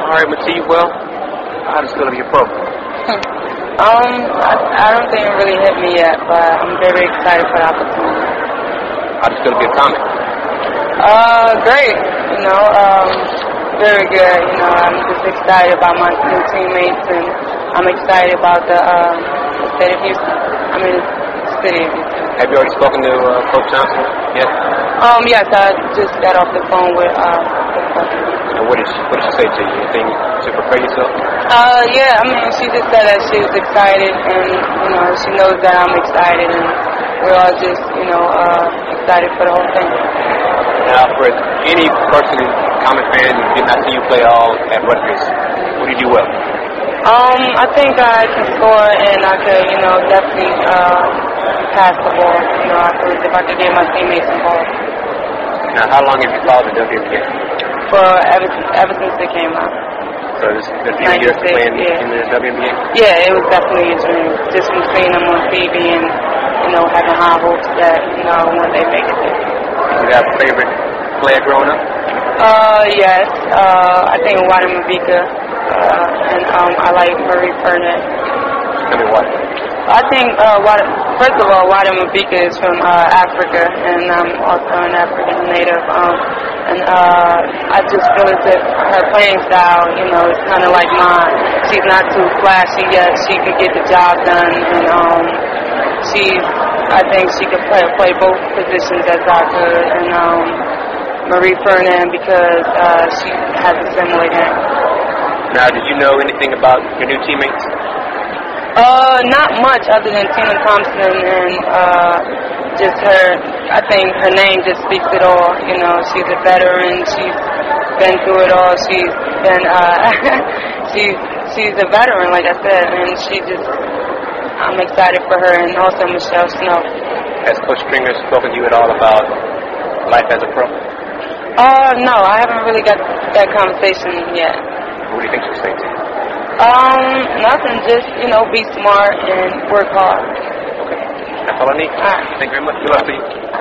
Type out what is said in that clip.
hire him to see you well? How does it feel to be a pro? I don't think it really hit me yet, but I'm very excited for the opportunity. How does it feel to be a comic? Great. Very good. I'm just excited about my new teammates, and I'm excited about the state of Houston. City of Houston. Have you already spoken to Coach Johnson yet? Yes, I just got off the phone with Coach. And what did she say to you? Anything to prepare yourself? Yeah, she just said that she was excited, and she knows that I'm excited, and we're all just excited for the whole thing. Now, for any person, comic fan, who did not see you play all at Rutgers, what did you do well? I think I can score, and I could, definitely pass the ball. If I could get my teammates involved. Now, how long have you followed the WNBA? Ever since they came out. So this is a few years playing in the WNBA? Yeah, it was definitely a dream. Just from seeing them on TV and, having high hopes that, when they make it there. Do you have a favorite player growing up? Yes. I think Wada Mabika. And I like Marie Fernand. Tell me why. I think, first of all, Wada Mabika is from Africa, and I'm also an African native. And I just feel as if her playing style, is kind of like mine. She's not too flashy, yet she could get the job done. And I think she could play both positions as I could. And Marie Fernand, because she has a similar game. Now, did you know anything about your new teammates? Not much other than Tina Thompson and just her. I think her name just speaks it all. She's a veteran. She's been through it all. She's been she's a veteran, like I said, and I'm excited for her, and also Michelle Snow. Has Coach Stringer spoken to you at all about life as a pro? No, I haven't really got that conversation yet. What do you think she'll say to you? Nothing. Just, be smart and work hard. Okay. That's all I need. All right. Thank you very much. Good luck to you.